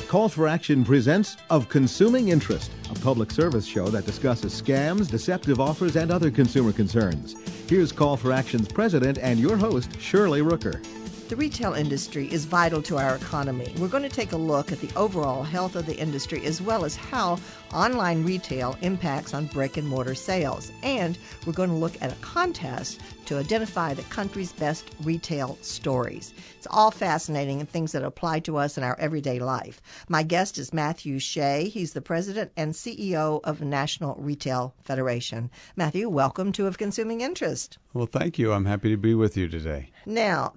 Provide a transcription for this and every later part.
Call for Action presents Of Consuming Interest, a public service show that discusses scams, deceptive offers, and other consumer concerns. Here's Call for Action's president and your host, Shirley Rooker. The retail industry is vital to our economy. We're going to take a look at the overall health of the industry as well as how online retail impacts on brick-and-mortar sales. And we're going to look at a contest to identify the country's best retail stories. It's all fascinating and things that apply to us in our everyday life. My guest is Matthew Shea. He's the president and CEO of the National Retail Federation. Matthew, welcome to Of Consuming Interest. Well, thank you. I'm happy to be with you today. Now,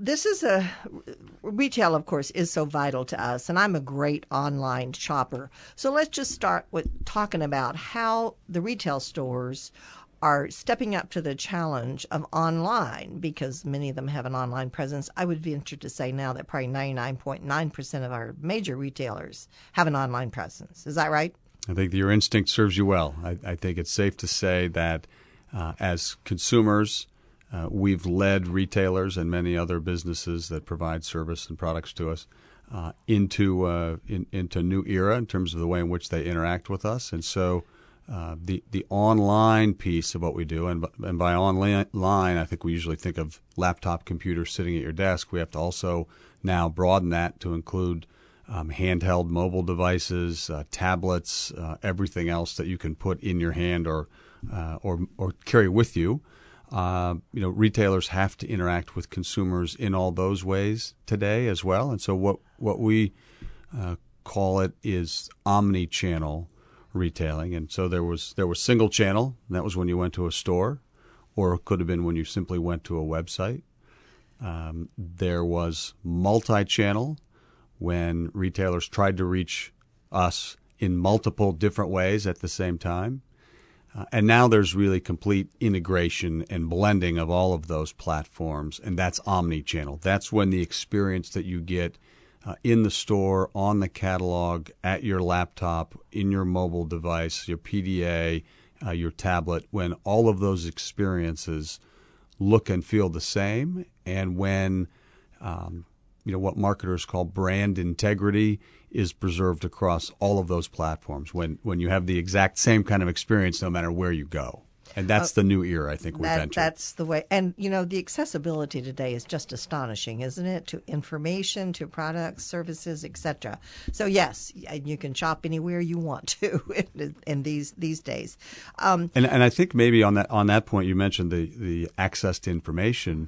retail, of course, is so vital to us, and I'm a great online shopper. So let's just start with talking about how the retail stores are stepping up to the challenge of online, because many of them have an online presence. I would venture to say now that probably 99.9% of our major retailers have an online presence. Is that right? I think your instinct serves you well. I think it's safe to say that as consumers, we've led retailers and many other businesses that provide service and products to us into a new era in terms of the way in which they interact with us. And so the online piece of what we do, and by online, I think we usually think of laptop computers sitting at your desk. We have to also now broaden that to include handheld mobile devices, tablets, everything else that you can put in your hand or carry with you. Retailers have to interact with consumers in all those ways today as well. And so what we call it is omni-channel retailing. And so there was single channel, and that was when you went to a store, or it could have been when you simply went to a website. There was multi-channel, when retailers tried to reach us in multiple different ways at the same time. And now there's really complete integration and blending of all of those platforms, and that's omni-channel. That's when the experience that you get in the store, on the catalog, at your laptop, in your mobile device, your PDA, your tablet, when all of those experiences look and feel the same, and when what marketers call brand integrity is preserved across all of those platforms, when you have the exact same kind of experience no matter where you go. And that's the new era, I think, we've entered. That's the way. And, the accessibility today is just astonishing, isn't it? To information, to products, services, etc. So, yes, you can shop anywhere you want to in these days. And I think maybe on that point, you mentioned the access to information.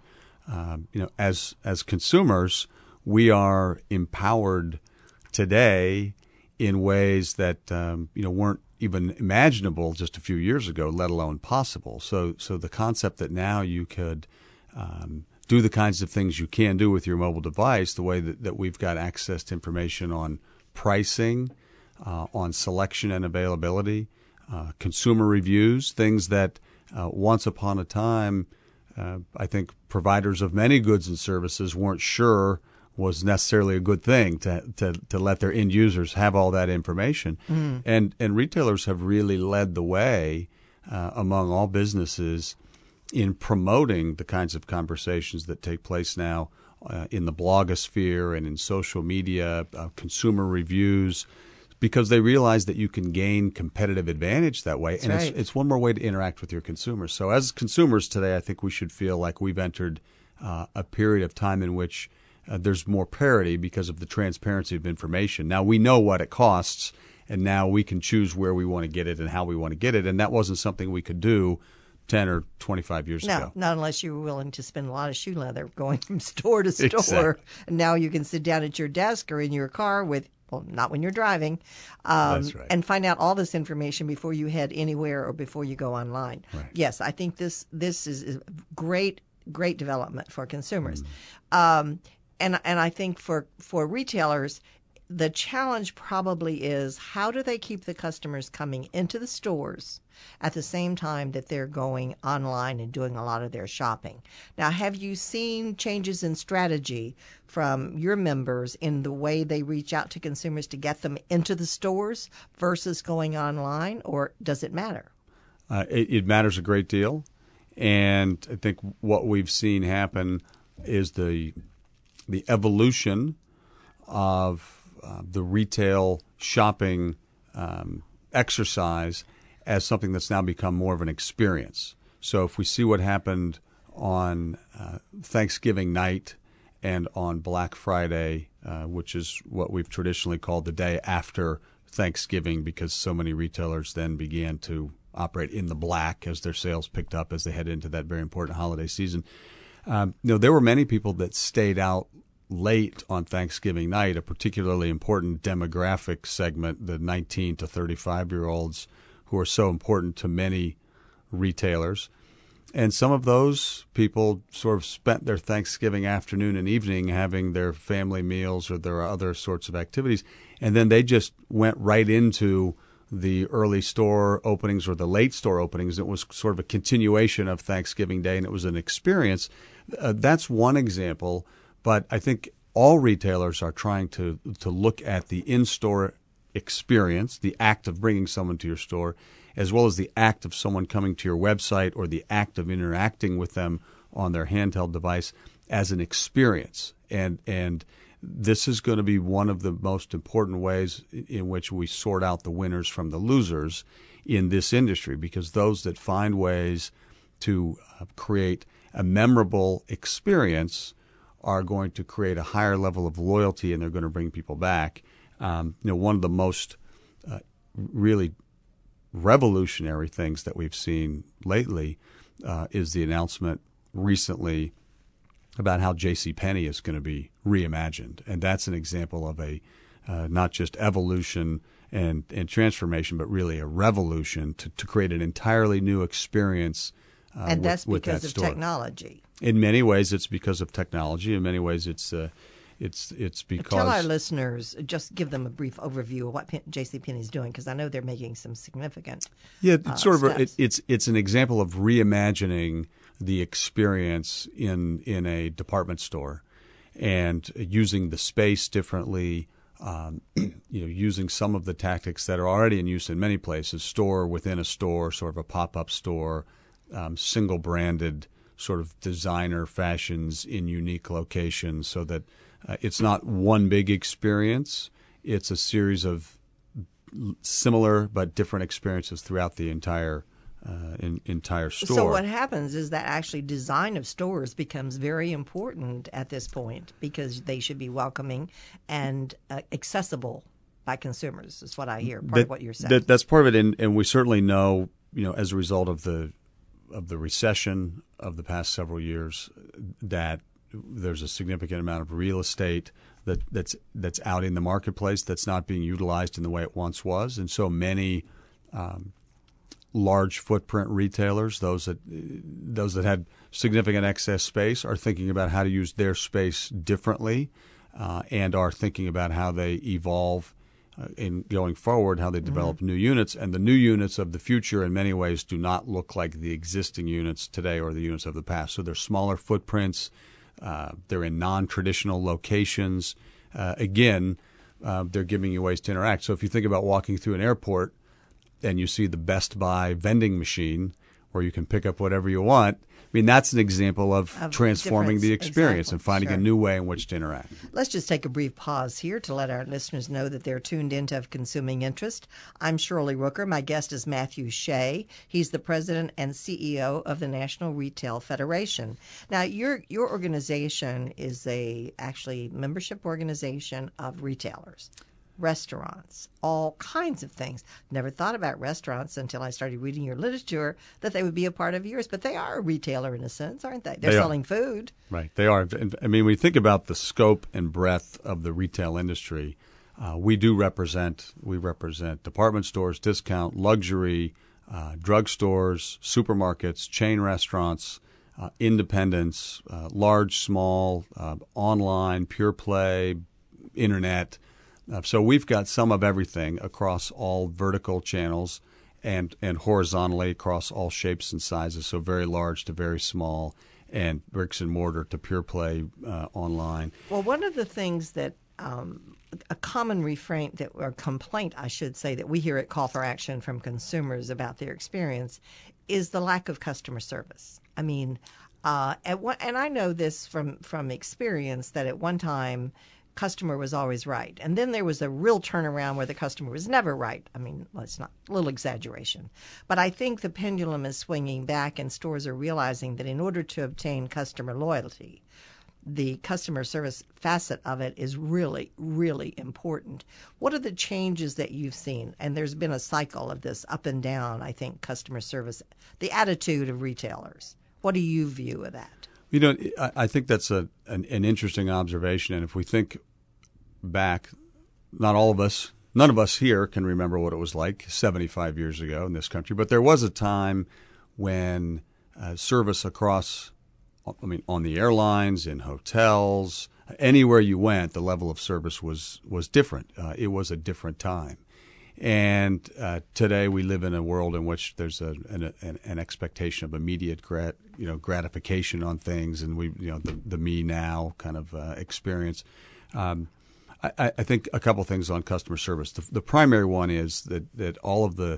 As consumers, we are empowered today in ways that weren't even imaginable just a few years ago, let alone possible. So the concept that now you could do the kinds of things you can do with your mobile device, the way that we've got access to information on pricing, on selection and availability, consumer reviews, things that once upon a time, I think providers of many goods and services weren't sure was necessarily a good thing to let their end users have all that information. And retailers have really led the way among all businesses in promoting the kinds of conversations that take place now in the blogosphere and in social media, consumer reviews, because they realize that you can gain competitive advantage that way. That's and right. It's one more way to interact with your consumers. So as consumers today, I think we should feel like we've entered a period of time in which there's more parity because of the transparency of information. Now we know what it costs, and now we can choose where we want to get it and how we want to get it. And that wasn't something we could do 10 or 25 years ago. No, not unless you were willing to spend a lot of shoe leather going from store to store. Exactly. And now you can sit down at your desk or in your car not when you're driving, That's right. and find out all this information before you head anywhere or before you go online. Right. Yes, I think this is great development for consumers. And I think for retailers, the challenge probably is how do they keep the customers coming into the stores at the same time that they're going online and doing a lot of their shopping. Now, have you seen changes in strategy from your members in the way they reach out to consumers to get them into the stores versus going online, or does it matter? It matters a great deal. And I think what we've seen happen is the evolution of the retail shopping exercise as something that's now become more of an experience. So if we see what happened on Thanksgiving night and on Black Friday, which is what we've traditionally called the day after Thanksgiving, because so many retailers then began to operate in the black as their sales picked up as they head into that very important holiday season. There were many people that stayed out late on Thanksgiving night, a particularly important demographic segment, the 19 to 35-year-olds, who are so important to many retailers. And some of those people sort of spent their Thanksgiving afternoon and evening having their family meals or their other sorts of activities, and then they just went right into the early store openings or the late store openings. It was sort of a continuation of Thanksgiving Day, and it was an experience. That's one example, but I think all retailers are trying to look at the in-store experience, the act of bringing someone to your store, as well as the act of someone coming to your website or the act of interacting with them on their handheld device as an experience. And this is going to be one of the most important ways in which we sort out the winners from the losers in this industry, because those that find ways to create a memorable experience are going to create a higher level of loyalty, and they're going to bring people back. One of the most really revolutionary things that we've seen lately is the announcement recently about how JCPenney is going to be reimagined. And that's an example of a not just evolution and transformation, but really a revolution to create an entirely new experience and that's because of store. Technology. In many ways, it's because of technology. In many ways, it's because... Tell our listeners, just give them a brief overview of what JCPenney is doing, because I know they're making some significant it's sort of steps. it's an example of reimagining the experience in a department store and using the space differently, using some of the tactics that are already in use in many places, store within a store, sort of a pop-up store, single-branded sort of designer fashions in unique locations, so that it's not one big experience. It's a series of similar but different experiences throughout the entire store. So what happens is that actually design of stores becomes very important at this point, because they should be welcoming and accessible by consumers, is what I hear, part of what you're saying. That's part of it, and we certainly know, as a result of the recession of the past several years, that there's a significant amount of real estate that's out in the marketplace that's not being utilized in the way it once was, and so many large footprint retailers, those that had significant excess space, are thinking about how to use their space differently, and are thinking about how they evolve in going forward, how they develop new units. And the new units of the future in many ways do not look like the existing units today or the units of the past. So they're smaller footprints. They're in non-traditional locations. Again, they're giving you ways to interact. So if you think about walking through an airport and you see the Best Buy vending machine where you can pick up whatever you want, I mean, that's an example of transforming the experience and finding a new way in which to interact. Let's just take a brief pause here to let our listeners know that they're tuned into Consuming Interest. I'm Shirley Rooker. My guest is Matthew Shea. He's the president and CEO of the National Retail Federation. Now, your organization is actually membership organization of retailers, restaurants, all kinds of things. Never thought about restaurants until I started reading your literature, that they would be a part of yours. But they are a retailer in a sense, aren't they? They're selling food. Right, they are. I mean, when you think about the scope and breadth of the retail industry, we represent department stores, discount, luxury, drugstores, supermarkets, chain restaurants, independents, large, small, online, pure play, internet. So we've got some of everything across all vertical channels and horizontally across all shapes and sizes, so very large to very small, and bricks and mortar to pure play online. Well, one of the things that a common refrain or complaint, I should say, that we hear at Call for Action from consumers about their experience is the lack of customer service. I mean, and I know this from experience, that at one time customer was always right. And then there was a real turnaround where the customer was never right. I mean, let's not, a little exaggeration. But I think the pendulum is swinging back, and stores are realizing that in order to obtain customer loyalty, the customer service facet of it is really, really important. What are the changes that you've seen? And there's been a cycle of this up and down, I think, customer service, the attitude of retailers. What do you view of that? You know, I think that's an interesting observation. And if we think back, none of us here can remember what it was like 75 years ago in this country. But there was a time when service across, on the airlines, in hotels, anywhere you went, the level of service was different. It was a different time. And today we live in a world in which there's an expectation of immediate gratification on things, and the me now kind of experience. I think a couple things on customer service. The primary one is that all of the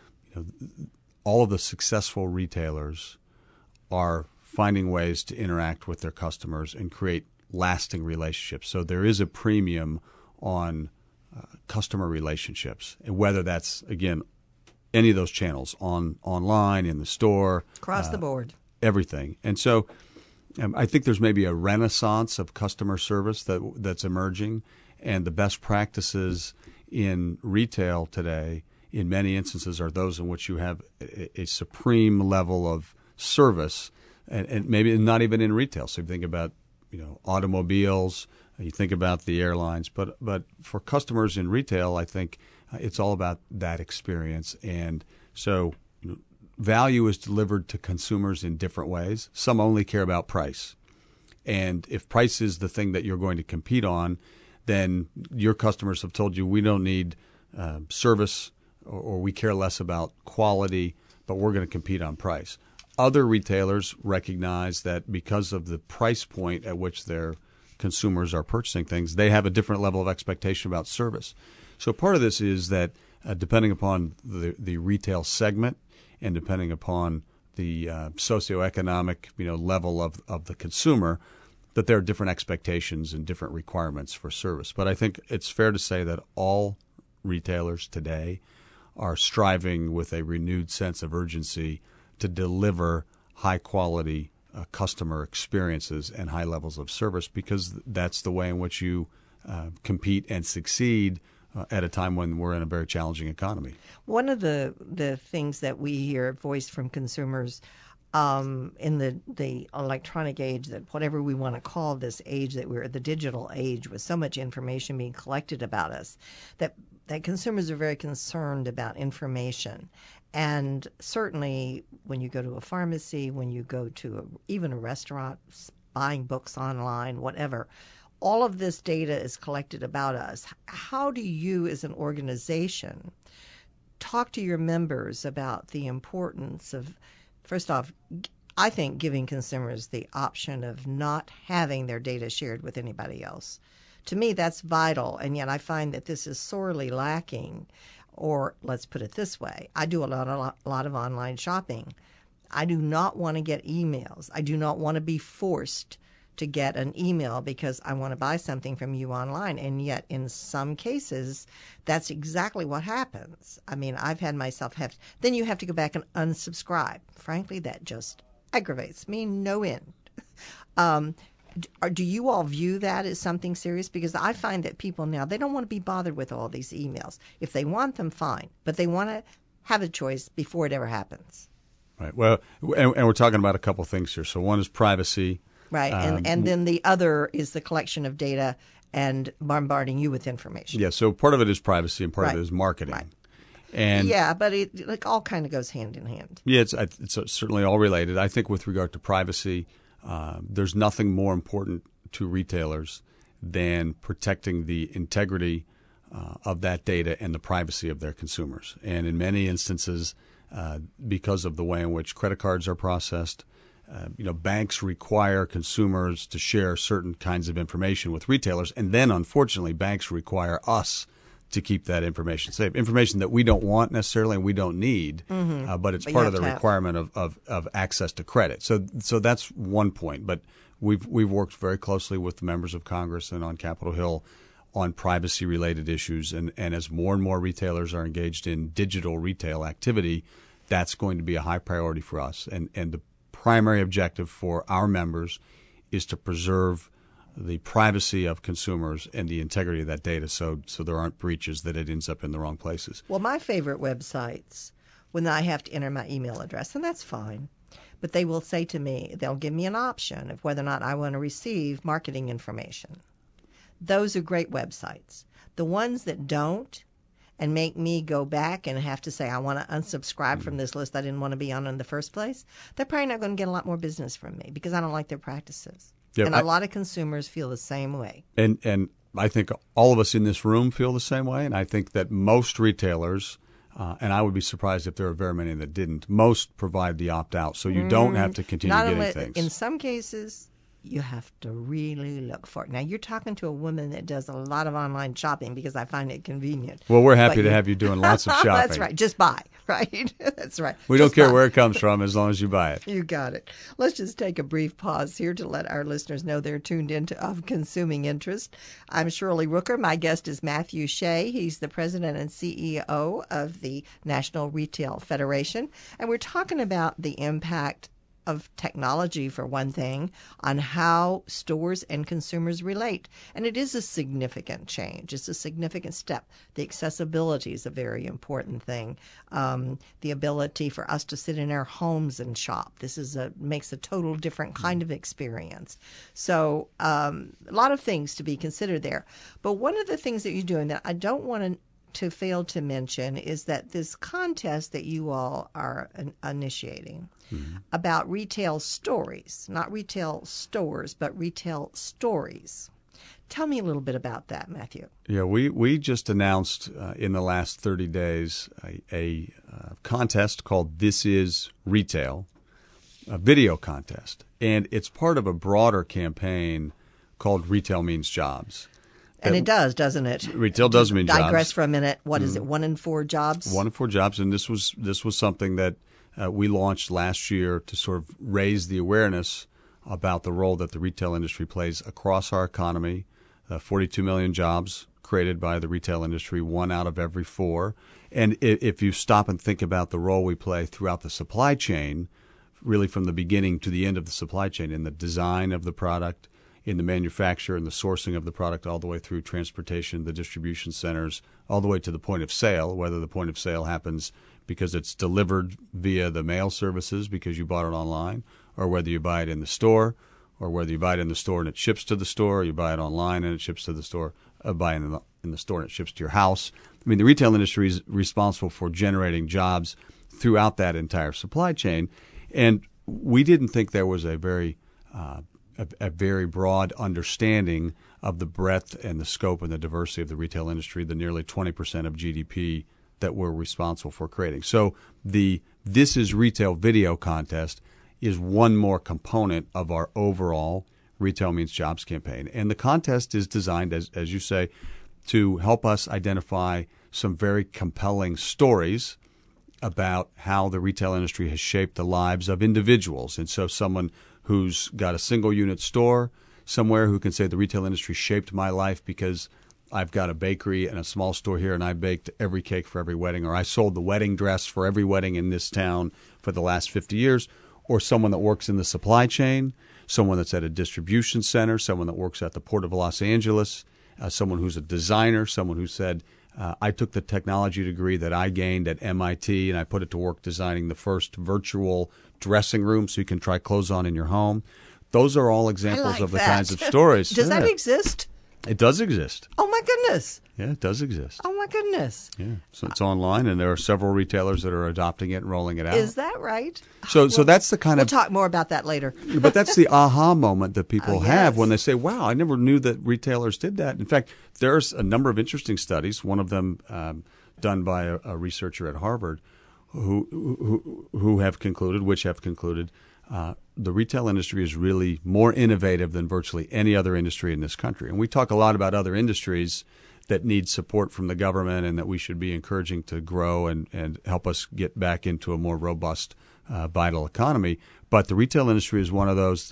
successful retailers are finding ways to interact with their customers and create lasting relationships. So there is a premium on customer relationships, and whether that's, again, any of those channels, online, in the store. Across the board. Everything. And so I think there's maybe a renaissance of customer service that's emerging, and the best practices in retail today, in many instances, are those in which you have a supreme level of service, and maybe not even in retail. So you think about automobiles, you think about the airlines, but for customers in retail, I think it's all about that experience. And so value is delivered to consumers in different ways. Some only care about price. And if price is the thing that you're going to compete on, then your customers have told you, we don't need service, or we care less about quality, but we're going to compete on price. Other retailers recognize that because of the price point at which their consumers are purchasing things, they have a different level of expectation about service. So part of this is that depending upon the retail segment and depending upon the socioeconomic level of the consumer, that there are different expectations and different requirements for service. But I think it's fair to say that all retailers today are striving with a renewed sense of urgency to deliver high-quality customer experiences and high levels of service, because that's the way in which you compete and succeed at a time when we're in a very challenging economy. One of the things that we hear voiced from consumers in the electronic age, that whatever we want to call this age that we're, the digital age, with so much information being collected about us, that consumers are very concerned about information. And certainly when you go to a pharmacy, when you go to even a restaurant, buying books online, whatever, all of this data is collected about us. How do you as an organization talk to your members about the importance of, first off, I think giving consumers the option of not having their data shared with anybody else? To me, that's vital, and yet I find that this is sorely lacking. Or let's put it this way, I do a lot of online shopping. I do not want to get emails. I do not want to be forced to get an email because I want to buy something from you online. And yet in some cases, that's exactly what happens. I mean, I've had myself then you have to go back and unsubscribe. Frankly, that just aggravates me no end. Do you all view that as something serious? Because I find that people now, they don't want to be bothered with all these emails. If they want them, fine. But they want to have a choice before it ever happens. Right. Well, and we're talking about a couple things here. So one is privacy. Right. And then the other is the collection of data and bombarding you with information. Yeah. So part of it is privacy and part of it is marketing. Right. And yeah, but it all kind of goes hand in hand. Yeah, it's certainly all related. I think with regard to privacy, there's nothing more important to retailers than protecting the integrity of that data and the privacy of their consumers. And in many instances, because of the way in which credit cards are processed, banks require consumers to share certain kinds of information with retailers, and then unfortunately banks require us to keep that information safe. Information that we don't want necessarily and we don't need, but it's part of the requirement of access to credit. So that's one point. But we've worked very closely with the members of Congress and on Capitol Hill on privacy-related issues, and as more and more retailers are engaged in digital retail activity, that's going to be a high priority for us. And the primary objective for our members is to preserve the privacy of consumers and the integrity of that data so there aren't breaches that it ends up in the wrong places. Well, my favorite websites, when I have to enter my email address, and that's fine, but they will say to me, they'll give me an option of whether or not I want to receive marketing information. Those are great websites. The ones that don't and make me go back and have to say, I want to unsubscribe from this list I didn't want to be on in the first place, they're probably not going to get a lot more business from me because I don't like their practices. Yeah, and a lot of consumers feel the same way. And I think all of us in this room feel the same way, and I think that most retailers, and I would be surprised if there are very many that didn't, most provide the opt-out, so you don't have to continue getting things. In some cases, you have to really look for it. Now, you're talking to a woman that does a lot of online shopping because I find it convenient. Well, we're happy to have you doing lots of shopping. That's right. Just buy, right? That's right. We don't care where it comes from as long as you buy it. You got it. Let's just take a brief pause here to let our listeners know they're tuned into Of Consuming Interest. I'm Shirley Rooker. My guest is Matthew Shea. He's the president and CEO of the National Retail Federation. And we're talking about the impact of technology, for one thing, on how stores and consumers relate. And it is a significant change. It's a significant step. The accessibility is a very important thing. The ability for us to sit in our homes and shop. This makes a total different kind of experience. So a lot of things to be considered there. But one of the things that you're doing that I don't want to fail to mention is that this contest that you all are initiating about retail stories, not retail stores, but retail stories. Tell me a little bit about that, Matthew. Yeah, we just announced in the last 30 days a contest called This Is Retail, a video contest. And it's part of a broader campaign called Retail Means Jobs. And it does, doesn't it? Retail does mean jobs. Digress for a minute. What is it? 1 in 4 jobs? 1 in 4 jobs, and this was something that we launched last year to sort of raise the awareness about the role that the retail industry plays across our economy. 42 million jobs created by the retail industry, 1 out of every 4. And if you stop and think about the role we play throughout the supply chain, really from the beginning to the end of the supply chain, in the design of the product, in the manufacture and the sourcing of the product, all the way through transportation, the distribution centers, all the way to the point of sale, whether the point of sale happens because it's delivered via the mail services because you bought it online, or whether you buy it in the store, or whether you buy it in the store and it ships to the store, or you buy it online and it ships to the store, buy it in the store and it ships to your house. I mean, the retail industry is responsible for generating jobs throughout that entire supply chain, and we didn't think there was a very broad understanding of the breadth and the scope and the diversity of the retail industry, the nearly 20% of GDP that we're responsible for creating. So the This Is Retail video contest is one more component of our overall Retail Means Jobs campaign. And the contest is designed, as you say, to help us identify some very compelling stories about how the retail industry has shaped the lives of individuals. And so someone who's got a single unit store somewhere who can say the retail industry shaped my life because I've got a bakery and a small store here and I baked every cake for every wedding, or I sold the wedding dress for every wedding in this town for the last 50 years, or someone that works in the supply chain, someone that's at a distribution center, someone that works at the Port of Los Angeles, someone who's a designer, someone who said, I took the technology degree that I gained at MIT and I put it to work designing the first virtual dressing room so you can try clothes on in your home. Those are all examples of the kinds of stories. Does that exist? It does exist. Oh, my goodness. Yeah, it does exist. Oh, my goodness. Yeah, so it's online, and there are several retailers that are adopting it and rolling it out. Is that right? So that's the kind We'll talk more about that later. But that's the aha moment that people have when they say, wow, I never knew that retailers did that. In fact, there's a number of interesting studies, one of them done by a researcher at Harvard, who have concluded the retail industry is really more innovative than virtually any other industry in this country. And we talk a lot about other industries that need support from the government and that we should be encouraging to grow and help us get back into a more robust, vital economy. But the retail industry is one of those that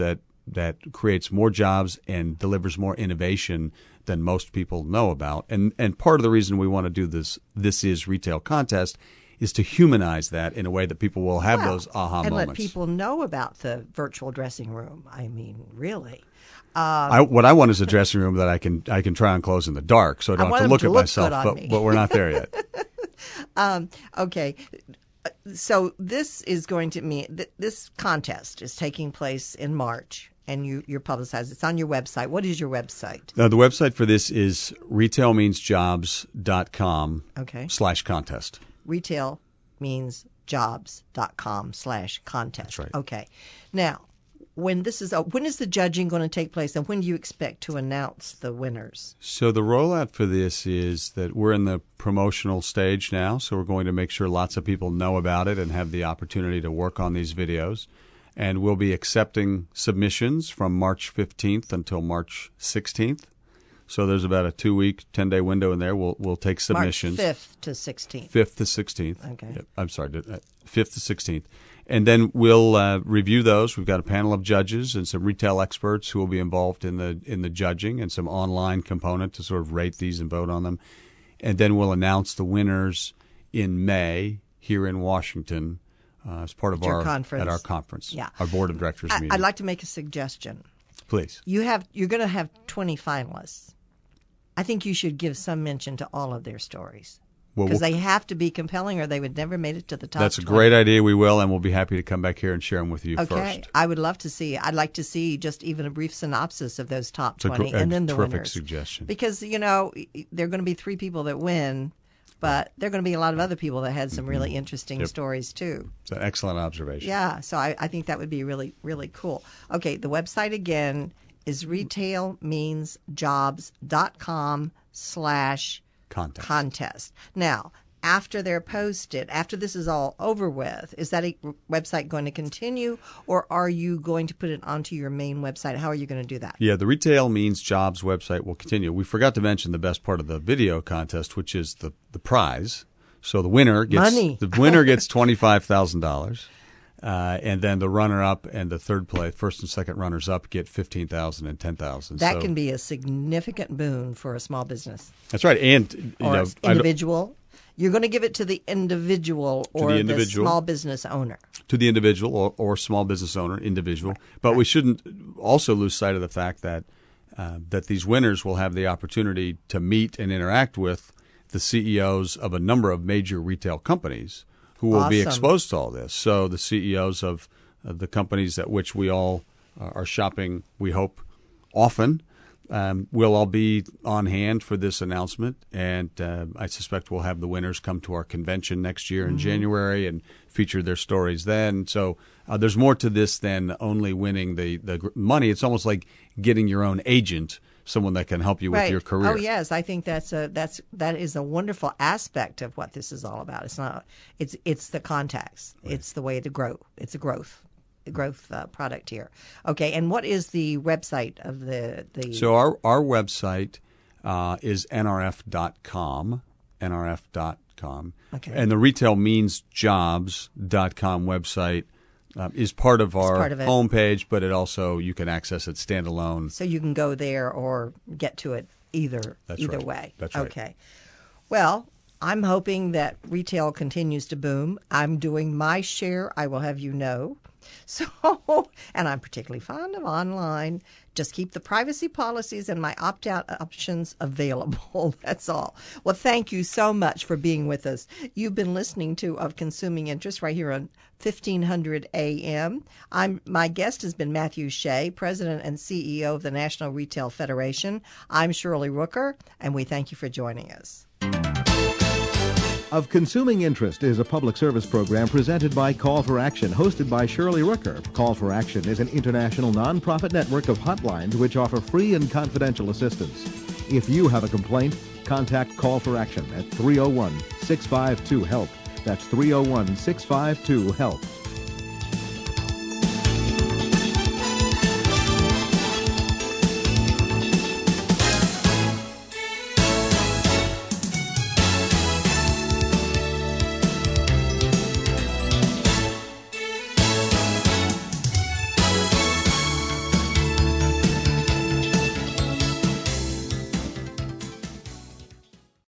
that creates more jobs and delivers more innovation than most people know about. And part of the reason we want to do this is retail contest is to humanize that in a way that people will have those aha and moments. let people know about the virtual dressing room. I mean, really. What I want is a dressing room that I can try on clothes in the dark, so I don't have to look at myself. But we're not there yet. Okay. So this is going to mean this contest is taking place in March, and you're publicized. It's on your website. What is your website? The website for this is retailmeansjobs.com /contest. retailmeansjobs.com/contest. That's right. Okay. Now, when is the judging going to take place, and when do you expect to announce the winners? So the rollout for this is that we're in the promotional stage now, so we're going to make sure lots of people know about it and have the opportunity to work on these videos. And we'll be accepting submissions from March 15th until March 16th. So there's about a 2-week, 10-day window in there. We'll take submissions. March 5th to 16th. 5th to 16th. Okay. Yep, I'm sorry, 5th to 16th. And then we'll review those. We've got a panel of judges and some retail experts who will be involved in the judging, and some online component to sort of rate these and vote on them. And then we'll announce the winners in May here in Washington as part of our conference. Yeah. Our board of directors meeting. I'd like to make a suggestion. Please. You're going to have 20 finalists. I think you should give some mention to all of their stories. Because they have to be compelling, or they would never made it to the top. That's a 20. great idea. We will, and we'll be happy to come back here and share them with you first. Okay, I would love to see. I'd like to see just even a brief synopsis of those top 20, and then the winners. Terrific suggestion. Because there are going to be 3 people that win, but there are going to be a lot of other people that had some really interesting stories too. It's an excellent observation. Yeah, so I think that would be really, really cool. Okay, the website again is retailmeansjobs.com/contest. Now, after they're posted, after this is all over with, is that website going to continue, or are you going to put it onto your main website? How are you going to do that? Yeah, the Retail Means Jobs website will continue. We forgot to mention the best part of the video contest, which is the prize. So the winner gets money. The winner gets $25,000. And then the runner-up and the third place, first and second runners-up, get $15,000 and $10,000. That can be a significant boon for a small business. That's right, and individual. You're going to give it to the individual or the small business owner. To the individual or small business owner, individual. But we shouldn't also lose sight of the fact that that these winners will have the opportunity to meet and interact with the CEOs of a number of major retail companies who will be exposed to all this. So the CEOs of the companies at which we all are shopping, we hope, often, we'll all be on hand for this announcement, and I suspect we'll have the winners come to our convention next year in January and feature their stories then. So there's more to this than only winning the money. It's almost like getting your own agent, someone that can help you with your career. Oh yes, I think that is a wonderful aspect of what this is all about. It's the contacts. Right. It's the way to grow. It's a growth product here. Okay, and what is the website of the? So our website is nrf.com, nrf.com. Okay. And the retailmeansjobs.com website is part of our homepage, but it also, you can access it standalone. So you can go there or get to it either right. way. That's right. Okay. Well, I'm hoping that retail continues to boom. I'm doing my share, I will have you know. So, and I'm particularly fond of online. Just keep the privacy policies and my opt-out options available. That's all. Well, thank you so much for being with us. You've been listening to Of Consuming Interest right here on 1500 AM. My guest has been Matthew Shea, President and CEO of the National Retail Federation. I'm Shirley Rooker, and we thank you for joining us. Of Consuming Interest is a public service program presented by Call for Action, hosted by Shirley Rooker. Call for Action is an international nonprofit network of hotlines which offer free and confidential assistance. If you have a complaint, contact Call for Action at 301-652-HELP. That's 301-652-HELP.